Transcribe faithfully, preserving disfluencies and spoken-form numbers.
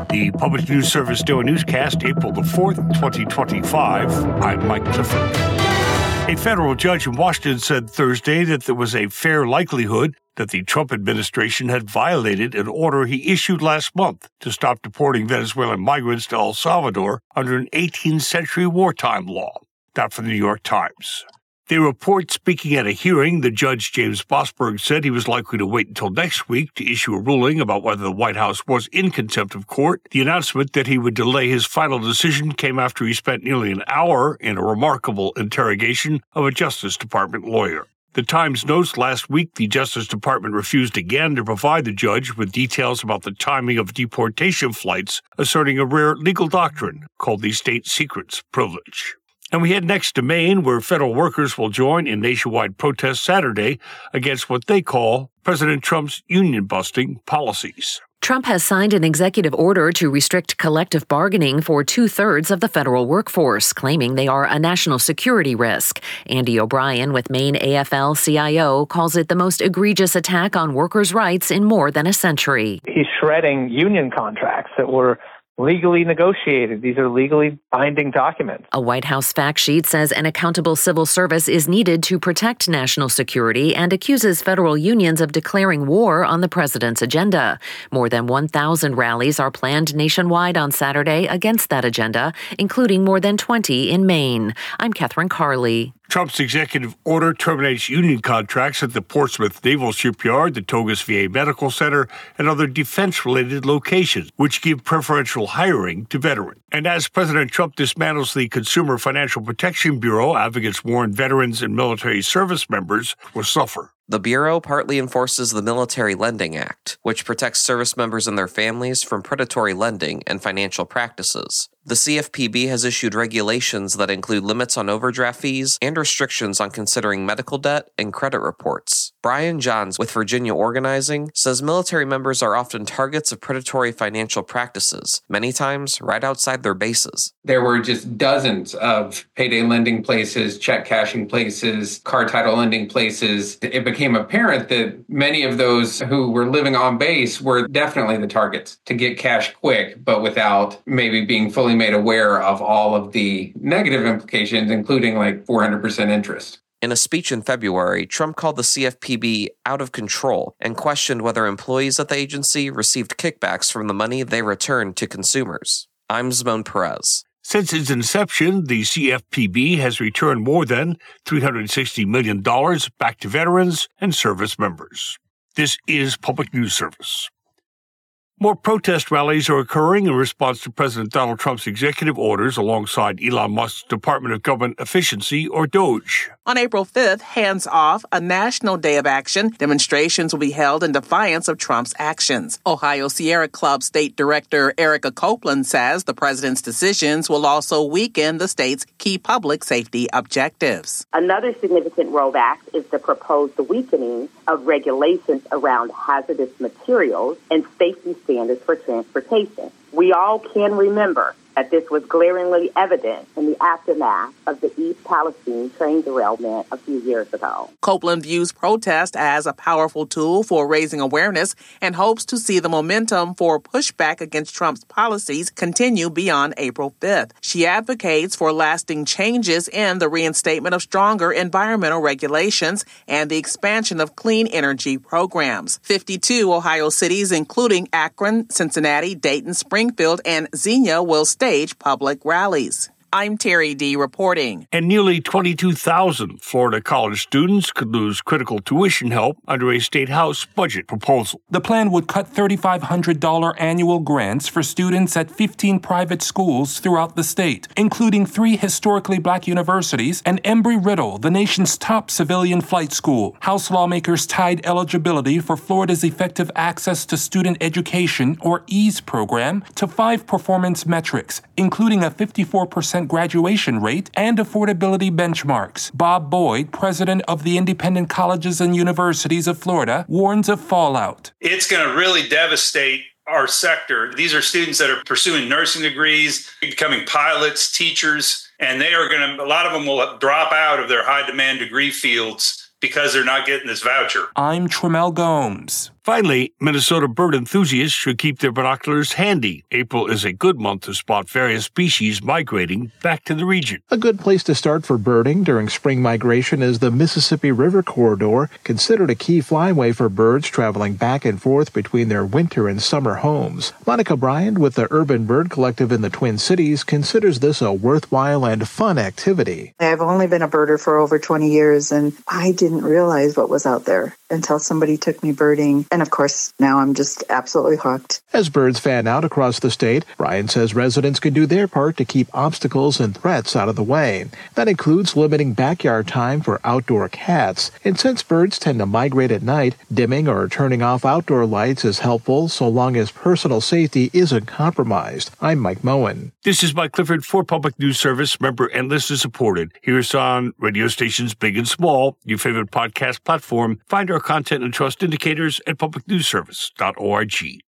The Public News Service Daily Newscast, April the fourth, twenty twenty-five. I'm Mike Clifford. A federal judge in Washington said Thursday that there was a fair likelihood that the Trump administration had violated an order he issued last month to stop deporting Venezuelan migrants to El Salvador under an eighteenth century wartime law. That from the New York Times. The report speaking at a hearing, the judge James Bosberg said he was likely to wait until next week to issue a ruling about whether the White House was in contempt of court. The announcement that he would delay his final decision came after he spent nearly an hour in a remarkable interrogation of a Justice Department lawyer. The Times notes last week the Justice Department refused again to provide the judge with details about the timing of deportation flights, asserting a rare legal doctrine called the state secrets privilege. And we head next to Maine, where federal workers will join in nationwide protests Saturday against what they call President Trump's union-busting policies. Trump has signed an executive order to restrict collective bargaining for two-thirds of the federal workforce, claiming they are a national security risk. Andy O'Brien with Maine A F L C I O calls it the most egregious attack on workers' rights in more than a century. He's shredding union contracts that were legally negotiated. These are legally binding documents. A White House fact sheet says an accountable civil service is needed to protect national security and accuses federal unions of declaring war on the president's agenda. More than one thousand rallies are planned nationwide on Saturday against that agenda, including more than twenty in Maine. I'm Catherine Carley. Trump's executive order terminates union contracts at the Portsmouth Naval Shipyard, the Togus V A Medical Center, and other defense-related locations, which give preferential hiring to veterans. And as President Trump dismantles the Consumer Financial Protection Bureau, advocates warn veterans and military service members will suffer. The Bureau partly enforces the Military Lending Act, which protects service members and their families from predatory lending and financial practices. The C F P B has issued regulations that include limits on overdraft fees and restrictions on considering medical debt and credit reports. Brian Johns with Virginia Organizing says military members are often targets of predatory financial practices, many times right outside their bases. There were just dozens of payday lending places, check cashing places, car title lending places. It became apparent that many of those who were living on base were definitely the targets to get cash quick, but without maybe being fully made aware of all of the negative implications, including like four hundred percent interest. In a speech in February, Trump called the C F P B out of control and questioned whether employees at the agency received kickbacks from the money they returned to consumers. I'm Zmon Perez. Since its inception, the C F P B has returned more than three hundred sixty million dollars back to veterans and service members. This is Public News Service. More protest rallies are occurring in response to President Donald Trump's executive orders alongside Elon Musk's Department of Government Efficiency, or DOGE. On April fifth, Hands Off, a national day of action, demonstrations will be held in defiance of Trump's actions. Ohio Sierra Club State Director Erica Copeland says the president's decisions will also weaken the state's key public safety objectives. Another significant rollback is the proposed weakening of regulations around hazardous materials and safety standards for transportation. We all can remember that this was glaringly evident in the aftermath of the East Palestine train derailment a few years ago. Copeland views protest as a powerful tool for raising awareness and hopes to see the momentum for pushback against Trump's policies continue beyond April fifth. She advocates for lasting changes in the reinstatement of stronger environmental regulations and the expansion of clean energy programs. fifty-two Ohio cities, including Akron, Cincinnati, Dayton, Springfield, and Xenia, will stage public rallies. I'm Terry D. reporting. And nearly twenty-two thousand Florida college students could lose critical tuition help under a state house budget proposal. The plan would cut three thousand five hundred dollars annual grants for students at fifteen private schools throughout the state, including three historically black universities and Embry-Riddle, the nation's top civilian flight school. House lawmakers tied eligibility for Florida's Effective Access to Student Education, or EASE program, to five performance metrics, including a fifty-four percent graduation rate and affordability benchmarks. Bob Boyd, president of the Independent Colleges and Universities of Florida, warns of fallout. It's going to really devastate our sector. These are students that are pursuing nursing degrees, becoming pilots, teachers, and they are going to, a lot of them will drop out of their high demand degree fields because they're not getting this voucher. I'm Tremel Gomes. Finally, Minnesota bird enthusiasts should keep their binoculars handy. April is a good month to spot various species migrating back to the region. A good place to start for birding during spring migration is the Mississippi River Corridor, considered a key flyway for birds traveling back and forth between their winter and summer homes. Monica Bryant with the Urban Bird Collective in the Twin Cities considers this a worthwhile and fun activity. I've only been a birder for over twenty years, and I didn't realize what was out there until somebody took me birding. And of course, now I'm just absolutely hooked. As birds fan out across the state, Brian says residents can do their part to keep obstacles and threats out of the way. That includes limiting backyard time for outdoor cats. And since birds tend to migrate at night, dimming or turning off outdoor lights is helpful so long as personal safety isn't compromised. I'm Mike Moen. This is Mike Clifford for Public News Service, member and listener supported. Here's on radio stations big and small, your favorite podcast platform. Find our content and trust indicators at public news service dot org.